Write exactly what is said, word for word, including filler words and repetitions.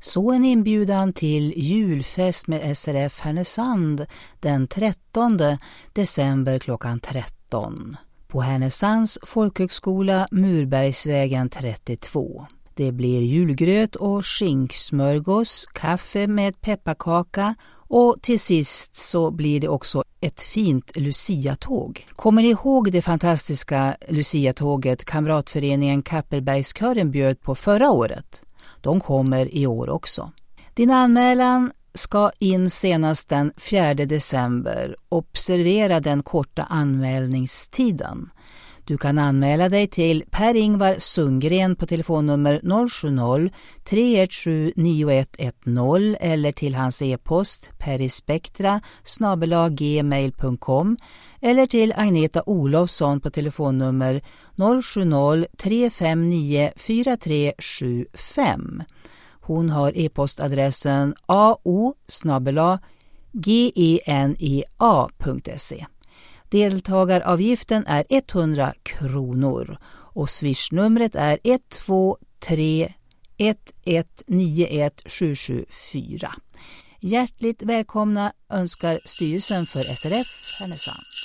Så en inbjudan till julfest med S R F Härnösand den trettonde december klockan tretton på Härnösands folkhögskola Murbergsvägen trettiotvå. Det blir julgröt och skinksmörgås, kaffe med pepparkaka och till sist så blir det också ett fint Lucia-tåg. Kommer ni ihåg det fantastiska Lucia-tåget Kamratföreningen Kappelbergskören bjöd på förra året? De kommer i år också. Din anmälan ska in senast den fjärde december. Observera den korta anmälningstiden. Du kan anmäla dig till Per-Ingvar Sundgren på telefonnummer noll sju noll tre ett sju nio ett ett noll eller till hans e-post perispektra snabel-a gmail punkt com eller till Agneta Olofsson på telefonnummer noll sju noll tre fem nio fyra tre sju fem. Hon har e-postadressen ao snabel-a genea punkt se. Deltagaravgiften är hundra kronor och swishnumret är ett två tre ett ett nio ett sju sju fyra. Hjärtligt välkomna önskar styrelsen för S R F Härnösand.